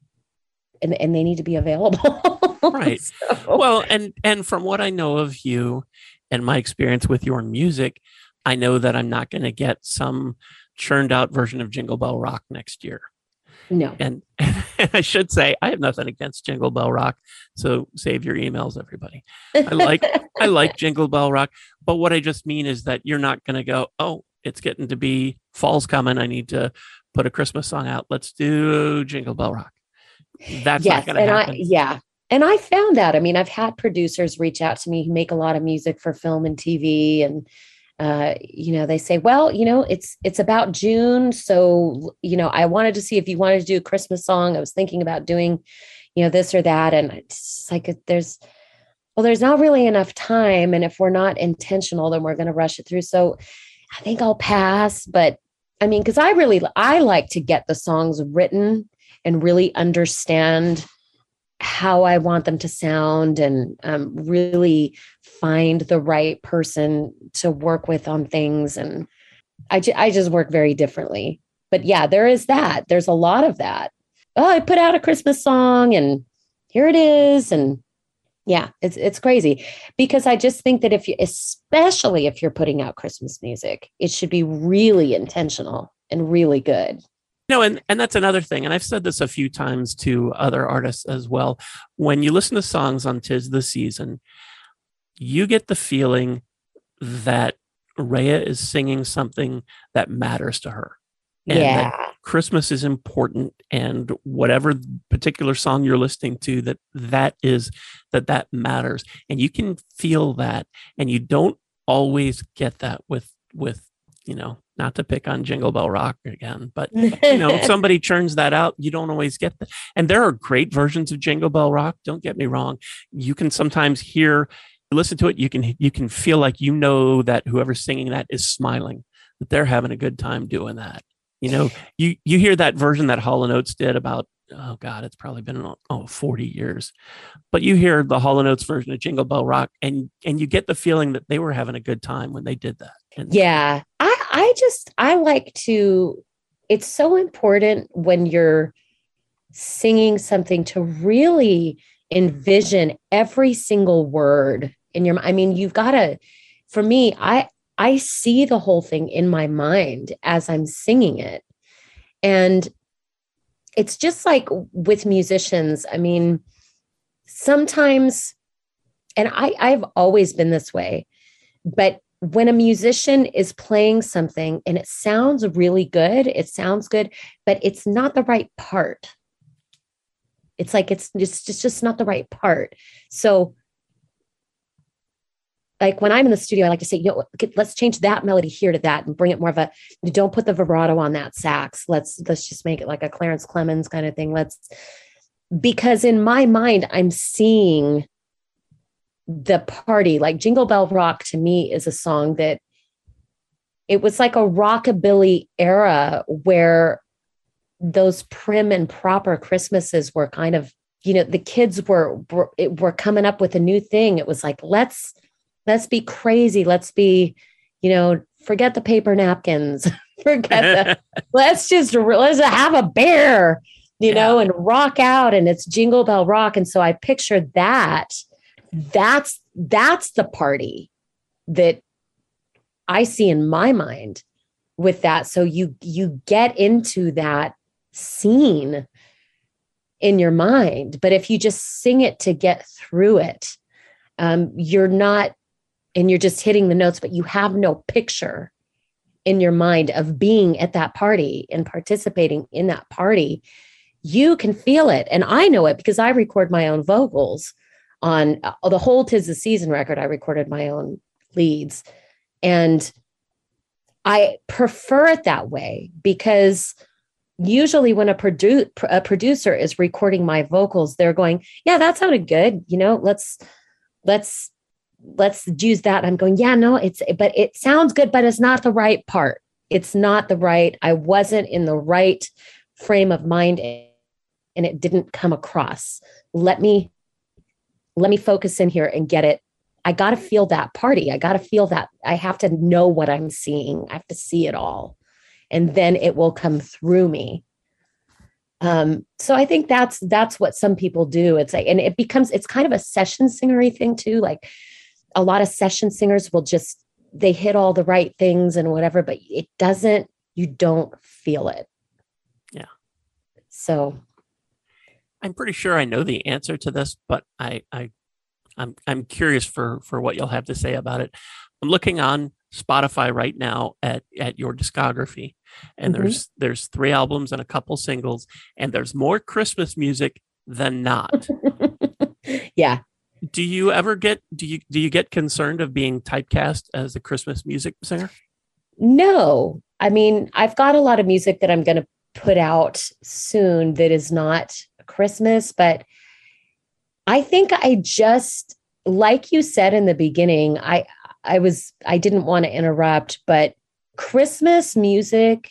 and, and they need to be available. Right. So, Well, and, and from what I know of you and my experience with your music, I know that I'm not going to get some churned out version of Jingle Bell Rock next year. no. And, and I should say, I have nothing against Jingle Bell Rock. So save your emails, everybody. I like, I like Jingle Bell Rock. But what I just mean is that you're not going to go, oh, it's getting to be fall's coming. I need to put a Christmas song out. Let's do Jingle Bell Rock. That's Yes, not going and to happen. I yeah, and I found that. I mean, I've had producers reach out to me who make a lot of music for film and T V, and uh, you know, they say, well, you know, it's it's about June, so you know, I wanted to see if you wanted to do a Christmas song. I was thinking about doing, you know, this or that, and it's like there's well, there's not really enough time, and if we're not intentional, then we're going to rush it through. So I think I'll pass. But I mean, because I really I like to get the songs written and really understand how I want them to sound, and um, really find the right person to work with on things. And I, ju- I just work very differently. But yeah, there is that. There's a lot of that. Oh, I put out a Christmas song and here it is. And yeah, it's it's crazy, because I just think that if you, especially if you're putting out Christmas music, it should be really intentional and really good. No, and, and that's another thing. And I've said this a few times to other artists as well. When you listen to songs on 'Tis the Season, you get the feeling that Rhea is singing something that matters to her. And Yeah. that Christmas is important, and whatever particular song you're listening to, that that is, that that matters. And you can feel that, and you don't always get that with, with, you know, not to pick on Jingle Bell Rock again, but you know, if somebody churns that out, you don't always get that. And there are great versions of Jingle Bell Rock. Don't get me wrong. You can sometimes hear, listen to it. You can, you can feel like, you know, that whoever's singing that is smiling, that they're having a good time doing that. You know, you, you hear that version that Hall and Oates did about, oh God, it's probably been, oh, forty years, but you hear the Hall and Oates version of Jingle Bell Rock, and, and you get the feeling that they were having a good time when they did that. And Yeah. I, I just, I like to, it's so important when you're singing something to really envision every single word in your, I mean, you've got to, for me, I, I see the whole thing in my mind as I'm singing it. And it's just like with musicians. I mean, sometimes, and I, I've always been this way, but when a musician is playing something and it sounds really good, it sounds good, but it's not the right part. It's like, it's just, it's just not the right part. So like when I'm in the studio, I like to say, you know, let's change that melody here to that and bring it more of a, don't put the vibrato on that sax. Let's, let's just make it like a Clarence Clemens kind of thing. Let's, because in my mind, I'm seeing the party. Like Jingle Bell Rock to me is a song that it was like a rockabilly era where those prim and proper Christmases were kind of, you know, the kids were, were, were coming up with a new thing. It was like, let's, let's be crazy. Let's be, you know, forget the paper napkins, forget the, let's just, let's have a bear, you yeah. know, and rock out, and it's Jingle Bell Rock. And so I pictured that. That's, that's the party that I see in my mind with that. So you, you get into that scene in your mind, but if you just sing it to get through it, um, you're not, and you're just hitting the notes, but you have no picture in your mind of being at that party and participating in that party. You can feel it. And I know it because I record my own vocals on uh, the whole "Tis the Season" record. I recorded my own leads, and I prefer it that way because usually when a, produ- a producer is recording my vocals, they're going, yeah, that sounded good. You know, let's, let's, let's use that. I'm going, yeah, no, it's, but it sounds good, but it's not the right part. It's not the right, I wasn't in the right frame of mind and it didn't come across. Let me, let me focus in here and get it. I got to feel that party. I got to feel that. I have to know what I'm seeing. I have to see it all. And then it will come through me. Um, so I think that's, that's what some people do. It's like, and it becomes, it's kind of a session singery thing too. Like a lot of session singers will just, they hit all the right things and whatever, but it doesn't, you don't feel it. Yeah. So I'm pretty sure I know the answer to this, but I, I, I'm, I'm curious for, for what you'll have to say about it. I'm looking on Spotify right now at, at your discography, and mm-hmm. there's, there's three albums and a couple singles, and there's more Christmas music than not. Yeah. Do you ever get, do you, do you get concerned of being typecast as a Christmas music singer? No. I mean, I've got a lot of music that I'm going to put out soon that is not Christmas, but I think I just, like you said in the beginning, I, I was, I didn't want to interrupt, but Christmas music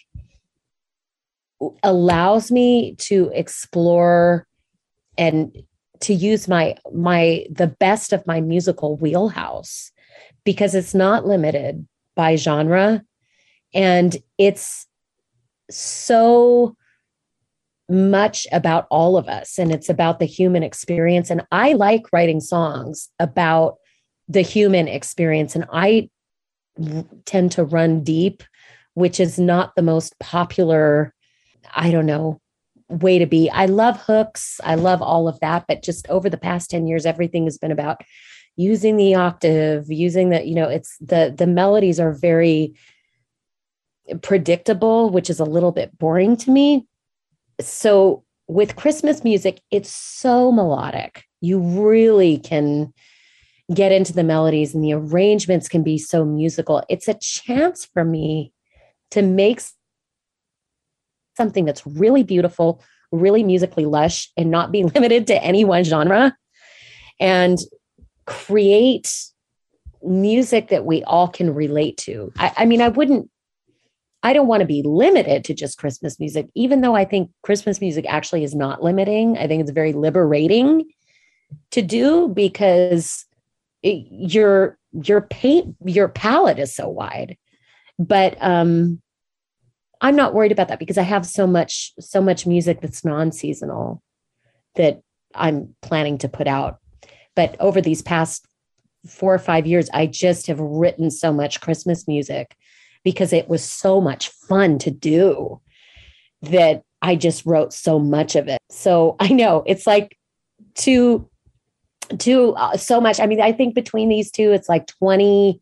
allows me to explore and to use my, my, the best of my musical wheelhouse, because it's not limited by genre. And it's so much about all of us, and it's about the human experience. And I like writing songs about the human experience, and I tend to run deep, which is not the most popular, I don't know, way to be. I love hooks. I love all of that. But just over the past ten years, everything has been about using the octave, using the, you know, it's the, the melodies are very predictable, which is a little bit boring to me. So with Christmas music, it's so melodic. You really can get into the melodies, and the arrangements can be so musical. It's a chance for me to make something that's really beautiful, really musically lush, and not be limited to any one genre, and create music that we all can relate to. I, I mean, I wouldn't, I don't want to be limited to just Christmas music, even though I think Christmas music actually is not limiting. I think it's very liberating to do, because it, your, your paint, your palette is so wide. But um, I'm not worried about that, because I have so much, so much music that's non-seasonal that I'm planning to put out. But over these past four or five years, I just have written so much Christmas music because it was so much fun to do that I just wrote so much of it. So I know it's like two, two, uh, so much. I mean, I think between these two, it's like twenty,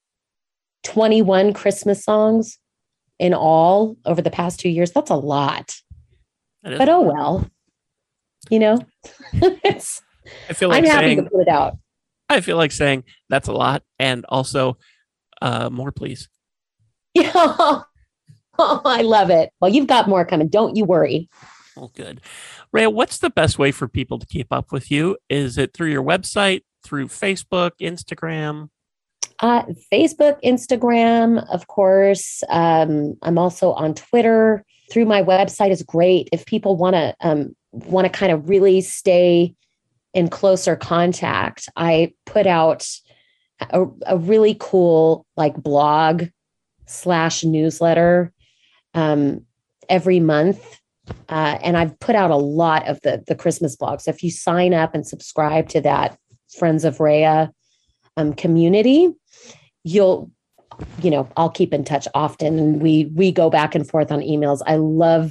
twenty-one Christmas songs in all over the past two years. That's a lot. But oh well, you know, it's, I feel like I'm happy saying, to put it out. I feel like saying that's a lot. And also uh, more, please. Yeah. Oh, I love it. Well, you've got more coming. Don't you worry. Oh, good. Rhea, what's the best way for people to keep up with you? Is it through your website, through Facebook, Instagram? Uh, Facebook, Instagram, of course. Um, I'm also on Twitter. Through my website is great. If people want to um, want to kind of really stay in closer contact, I put out a, a really cool like blog slash newsletter um, every month. Uh, and I've put out a lot of the, the Christmas blogs. So if you sign up and subscribe to that Friends of Rhea um, community, you'll, you know, I'll keep in touch often. And we, we go back and forth on emails. I love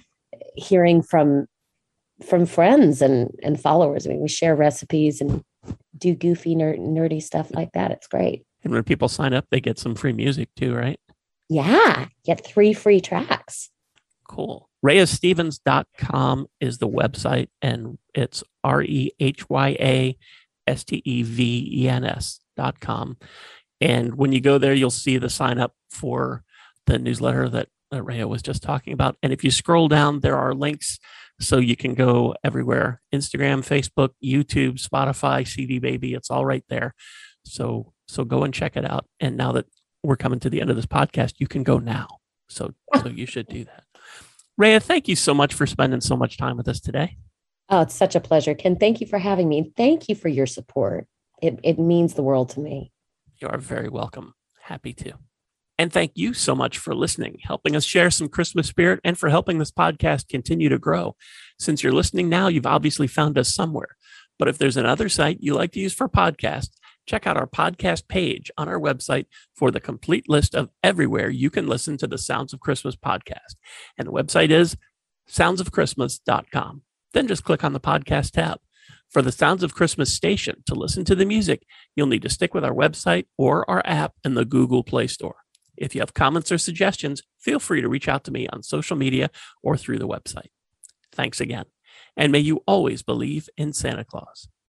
hearing from, from friends and, and followers. I mean, we share recipes and do goofy, nerd, nerdy stuff like that. It's great. And when people sign up, they get some free music too, right? Yeah. Get three free tracks. Cool. Rhea Stevens dot com is the website, and it's R E H Y A S T E V E N S dot com. And when you go there, you'll see the sign up for the newsletter that, that Rhea was just talking about. And if you scroll down, there are links so you can go everywhere. Instagram, Facebook, YouTube, Spotify, C D Baby. It's all right there. So, so go and check it out. And now that we're coming to the end of this podcast, you can go now. So, so you should do that. Rhea, thank you so much for spending so much time with us today. Oh, it's such a pleasure. Ken, thank you for having me. Thank you for your support. It, it means the world to me. You are very welcome. Happy to. And thank you so much for listening, helping us share some Christmas spirit, and for helping this podcast continue to grow. Since you're listening now, you've obviously found us somewhere. But if there's another site you like to use for podcasts, check out our podcast page on our website for the complete list of everywhere you can listen to the Sounds of Christmas podcast. And the website is sounds of christmas dot com. Then just click on the podcast tab. For the Sounds of Christmas station, to listen to the music, you'll need to stick with our website or our app in the Google Play Store. If you have comments or suggestions, feel free to reach out to me on social media or through the website. Thanks again. And may you always believe in Santa Claus.